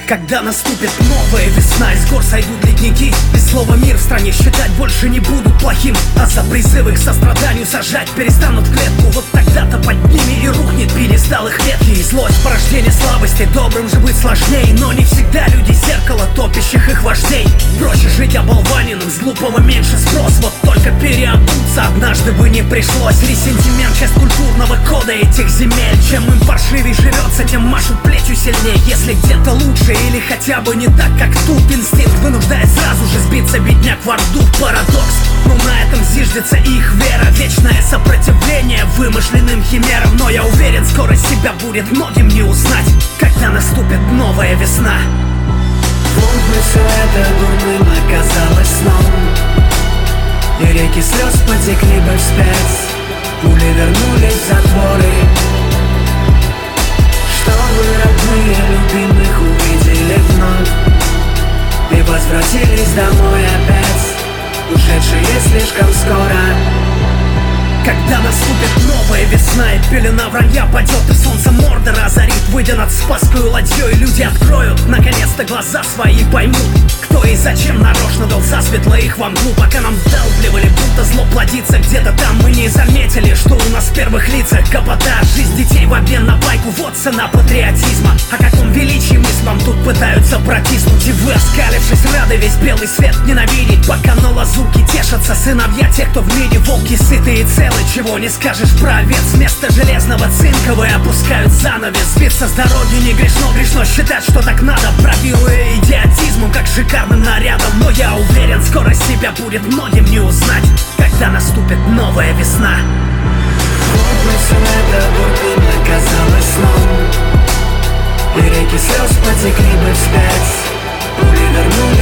Когда наступит новая весна, из гор сойдут ледники, и слово «мир» в стране считать больше не будут плохим. А за призывы к состраданию сажать перестанут в клетку. Вот тогда-то под ними и рухнет пьедестал их ветки. И злость порождение слабости, добрым же быть сложней. Но не всегда люди зеркало топящих их вождей. Проще жить оболваненным, с глупого меньше спрос. Вот только переобуться однажды бы не пришлось. Ресентимент — часть культурного кода этих земель. Чем им паршивей живется, тем машут плечью сильнее. Если где-то лучше или хотя бы не так, как тут, инстинкт вынуждает сразу же сбиться бедняк в орду. Парадокс, но на этом зиждется их вера. Вечное сопротивление вымышленным химерам. Но я уверен, скоро себя будет многим не узнать, когда наступит новая весна. Вдруг бы все это дурным оказалось сном, и реки слез потекли бы вспять, пули вернулись в затворы, чтобы родные любимых увидели вновь и возвратились домой опять, ушедшие слишком скоро. Когда наступит новая весна, и пелена вранья падет, и солнце Мордора озарит, выйдя над Спасскую ладьей, люди откроют наконец-то глаза свои и поймут, кто и зачем нарочно дал засветло их во мглу. Пока нам вдалбливали, будто зло плодится где-то там, мы не заметили, что у нас в первых лицах капотаж. Жизнь детей в обмен на байку — вот цена патриотизма. О каком величии мы с вам тут пытаются протиснуть, и вы, оскалившись, рады весь белый свет ненавидеть. Пока на лазурке тешатся сыновья тех, кто в мире волки сытые и целые. Чего не скажешь про овец, вместо железного цинковые опускают занавес. Сбиться с дороги не грешно, грешно считать, что так надо, бравируя идиотизмом, как шикарным нарядом. Но я уверен, скоро себя будет многим не узнать, когда наступит новая весна. Вот бы все это дурным оказалось сном, и реки слез потекли бы вспять, пули вернулись